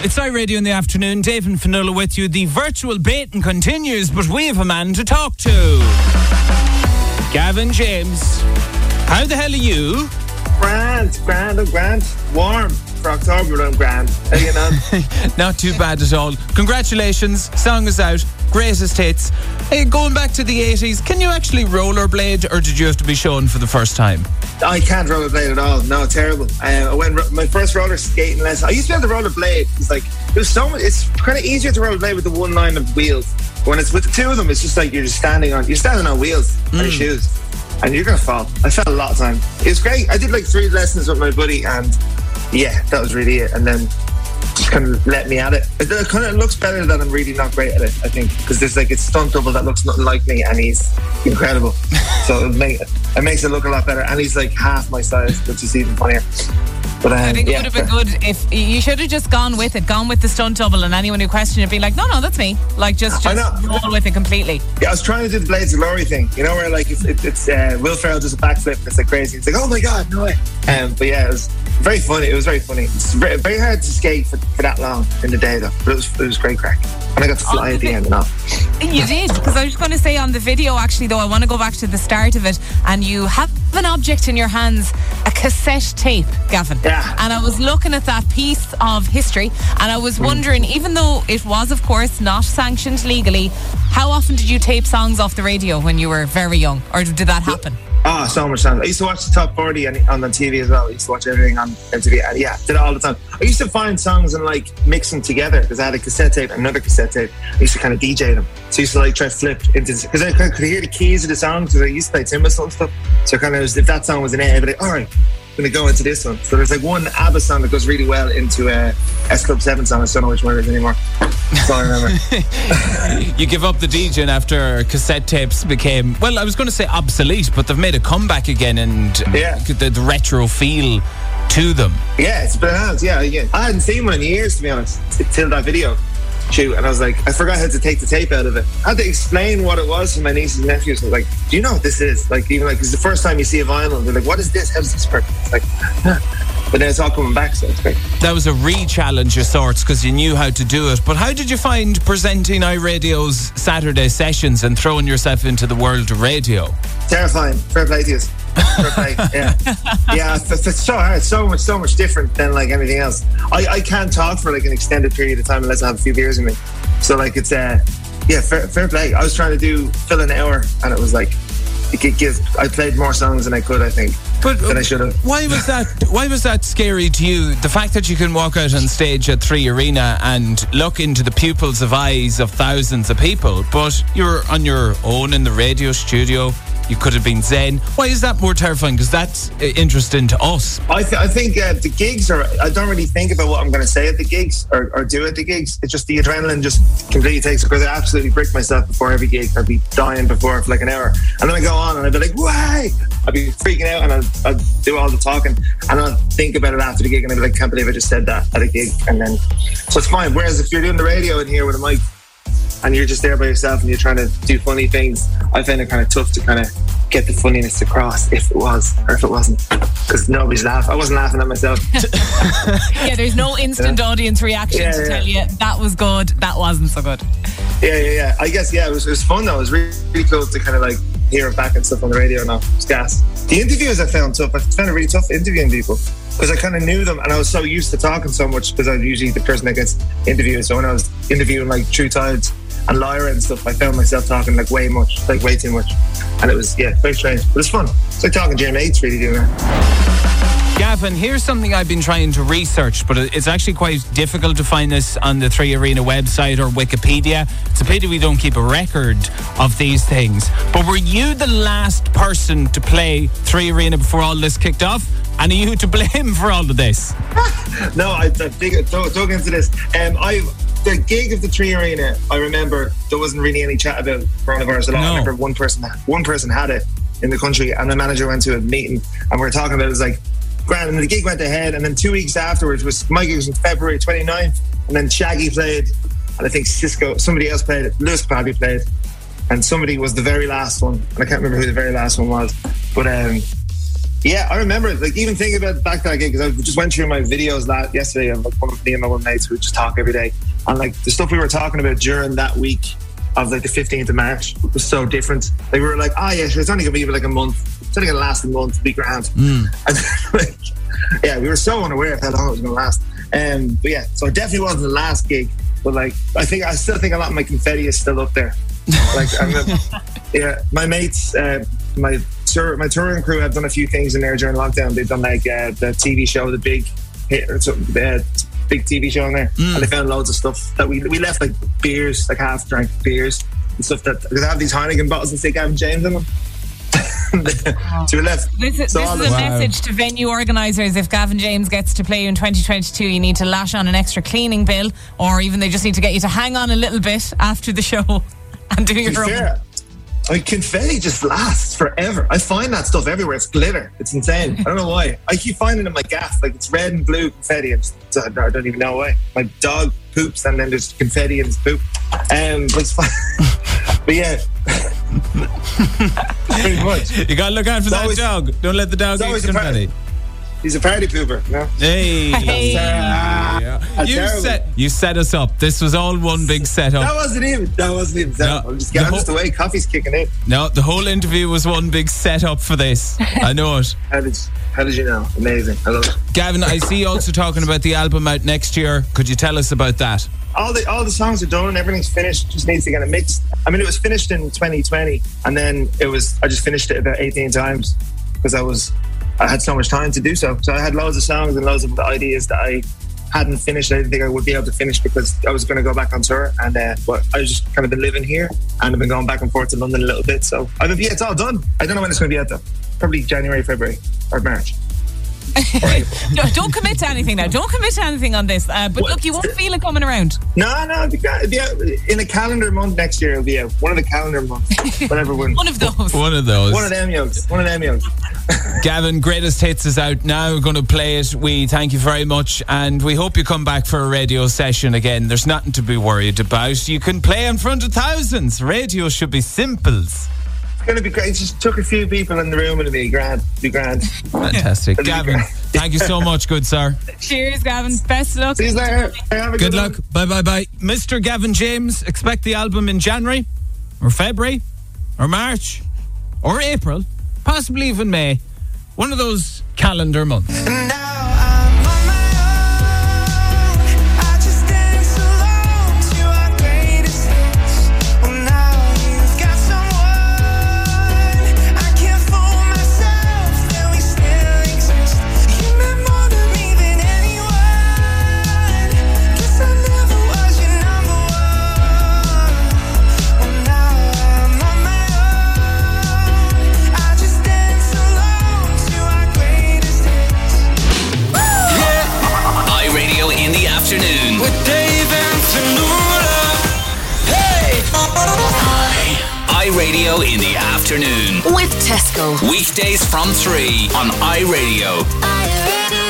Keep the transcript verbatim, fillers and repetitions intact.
It's iRadio in the afternoon. Dave and Fionnuala with you. The virtual baiting continues, but we have a man to talk to. Gavin James. How the hell are you? Grand, grand, I'm grand. Warm for October, but I'm grand. How you know? Not too bad at all. Congratulations. Song is out. Greatest hits. Hey, going back to the eighties, can you actually rollerblade, or did you have to be shown for the first time? I can't rollerblade at all. No, terrible. Uh, I went my first roller skating lesson. I used to be able to rollerblade. It's like there's so much. It's kind of easier to rollerblade with the one line of wheels. When it's with the two of them, it's just like you're just standing on. You're standing on wheels mm. on your shoes, and you're gonna fall. I fell a lot of time. It was great. I did like three lessons with my buddy, and yeah, that was really it. And then just kind of let me at it. It, it kind of looks better that I'm really not great at it, I think, because there's like a stunt double that looks nothing like me, and he's incredible. So it, make, it makes it look a lot better, and he's like half my size, which is even funnier. But, um, I think yeah. it would have been good if you should have just gone with it, gone with the stunt double, and anyone who questioned it be like, no, no, that's me. Like, just, just roll with it completely. Yeah, I was trying to do the Blades of Glory thing, you know, where like it's, it, it's uh, Will Ferrell does a backflip and it's like crazy. It's like, oh my God, no way. Um, but yeah, it was very funny. It was very funny. It's very, very hard to skate for, for that long in the day though, but it was, it was great crack. And I got to fly oh, at the end and all. You did, because I was going to say on the video actually though, I want to go back to the start of it, and you have an object in your hands, a cassette tape, Gavin. Yeah. And I was looking at that piece of history, and I was wondering, mm. even though it was of course not sanctioned legally, how often did you tape songs off the radio when you were very young, or did that happen? Oh, so much time. I used to watch the Top forty on, on the T V as well. I used to watch everything on M T V. And yeah, did it all the time. I used to find songs and like mix them together because I had a cassette tape and another cassette tape. I used to kind of D J them. So I used to like try to flip into, because I could hear the keys of the song because I used to play tin whistle and stuff. So kind of, was, if that song was in it, I'd be like, all right, I'm going to go into this one. So there's like one ABBA song that goes really well into a S Club seven song. I just don't know which one it is anymore. That's all I remember. You give up the DJing after cassette tapes became, well, I was going to say obsolete, but they've made a comeback again, and yeah. the, the retro feel to them. Yeah, it's bananas. Yeah, yeah. I hadn't seen one in years, to be honest, till that video shoot, and I was like, I forgot how to take the tape out of it. I had to explain what it was to my nieces and nephews. I was like, do you know what this is? Like, even like, it's the first time you see a vinyl, they're like, what is this? How does this work? It's like, huh. But then it's all coming back, so it's great. That was a re-challenge of sorts because you knew how to do it. But how did you find presenting iRadio's Saturday sessions and throwing yourself into the world of radio? Terrifying. Fair play to you. Fair play. Yeah, yeah. It's, it's so hard. It's so much, so much different than like anything else. I, I can't talk for like an extended period of time unless I have a few beers in me. So like it's uh, yeah, fair, fair play. I was trying to do fill an hour, and it was like it could give. I played more songs than I could, I think. But than I should have. Why was that? Why was that scary to you? The fact that you can walk out on stage at Three Arena and look into the pupils of eyes of thousands of people, but you're on your own in the radio studio. You could have been zen. Why is that more terrifying? Because that's interesting to us. I, th- I think uh, the gigs are. I don't really think about what I'm going to say at the gigs or, or do at the gigs. It's just the adrenaline just completely takes it. Because I absolutely brick myself before every gig. I'd be dying before for like an hour, and then I go on and I'd be like, "Why?" I'd be freaking out, and I'd, I'd do all the talking, and I'd think about it after the gig, and I'd be like, "Can't believe I just said that at a gig." And then, so it's fine. Whereas if you're doing the radio in here with a mic, and you're just there by yourself and you're trying to do funny things, I find it kind of tough to kind of get the funniness across, if it was or if it wasn't, because nobody's laughing. I wasn't laughing at myself. Yeah, there's no instant yeah. audience reaction yeah, to yeah. tell you that was good, that wasn't so good. Yeah, yeah, yeah. I guess, yeah, it was, it was fun though. It was really, really cool to kind of like hear it back and stuff on the radio now. It's gas. The interviews I found tough. I found it really tough interviewing people because I kind of knew them and I was so used to talking so much because I'm usually the person that gets interviewed. So when I was interviewing like True Tides and Lyra and stuff, I found myself talking like way much, like way too much. And it was, yeah, very strange. But it's fun. It's like talking to your mates really doing that. Gavin, here's something I've been trying to research, but it's actually quite difficult to find this on the Three Arena website or Wikipedia. It's a pity we don't keep a record of these things. But were you the last person to play Three Arena before all this kicked off? And are you to blame for all of this? No, I, I dig, dug, dug into this. Um, I... The gig of the Three Arena, I remember there wasn't really any chat about coronavirus at all. No. I remember one person one person had it in the country, and the manager went to a meeting and we were talking about it. It was like, grand, and the gig went ahead, and then two weeks afterwards was my gig was on February twenty-ninth, and then Shaggy played, and I think Cisco, somebody else played it, Lewis probably played, and somebody was the very last one, and I can't remember who the very last one was, but um, Yeah, I remember it. Like, even thinking about back to that gig, because I just went through my videos that yesterday of like one of me and my one mates who would just talk every day. And like the stuff we were talking about during that week of like the fifteenth of March was so different. Like, we were like, oh yeah, sure, it's only gonna be like a month. It's only gonna last a month, be grand. Mm. And like, yeah, we were so unaware of how long it was gonna last. Um, but yeah, so it definitely wasn't the last gig. But like, I think I still think a lot of my confetti is still up there. Like, I mean, yeah, my mates, uh, my tour, my touring crew have done a few things in there during lockdown. They've done like uh, the T V show, the big hit, or something, the big T V show in there, mm. and they found loads of stuff that we we left, like beers, like half drank beers and stuff that because I have these Heineken bottles and say Gavin James in them. So we left. This is, so this is a wow. message to venue organisers. If Gavin James gets to play you in twenty twenty-two, you need to lash on an extra cleaning bill, or even they just need to get you to hang on a little bit after the show and do your own. Fair, I mean, confetti just lasts forever. I find that stuff everywhere. It's glitter. It's insane. I don't know why. I keep finding it in my gaff. Like, it's red and blue confetti. And I don't even know why. My dog poops and then there's confetti in his poop. Um, but it's fine. But yeah. Pretty much. You gotta look out for it's that always, dog. Don't let the dog eat confetti. He's a party pooper, no? Hey, hey. Yeah. You set you set us up. This was all one big setup. That wasn't even. That wasn't even setup. No, I'm just, I'm whole, just away. Coffee's kicking in. No, the whole interview was one big setup for this. I know it. How did How did you know? Amazing. I love it. Gavin, I see you also talking about the album out next year. Could you tell us about that? All the all the songs are done. Everything's finished. Just needs to get it mixed. I mean, it was finished in twenty twenty, and then it was. I just finished it about eighteen times because I was. I had so much time to do so. So I had loads of songs and loads of ideas that I hadn't finished. I didn't think I would be able to finish because I was going to go back on tour. And uh, but I was just kind of been living here and I've been going back and forth to London a little bit. So I mean, yeah, it's all done. I don't know when it's going to be out though. Probably January, February or March. No, don't commit to anything now. Don't commit to anything on this. Uh, but what? Look, you won't feel it coming around. No, no. It'll be, it'll be out in a calendar month next year. It'll be out. One of the calendar months. Whatever one. One of those. One of those. One of them youngs. One of them youngs. Gavin, Greatest Hits is out now. We're going to play it. We thank you very much and we hope you come back for a radio session again. There's nothing to be worried about. You can play in front of thousands. Radio should be simples. It's going to be great. It just took a few people in the room and it'll be grand. It'll be grand. Fantastic. Gavin, thank you so much, good sir. Cheers, Gavin. Best of luck. See you later. Have a good, good luck. Bye, bye, bye. Mister Gavin James, expect the album in January or February or March or April, possibly even May. One of those calendar months. iRadio in the afternoon with Tesco. Weekdays from three on iRadio. iRadio.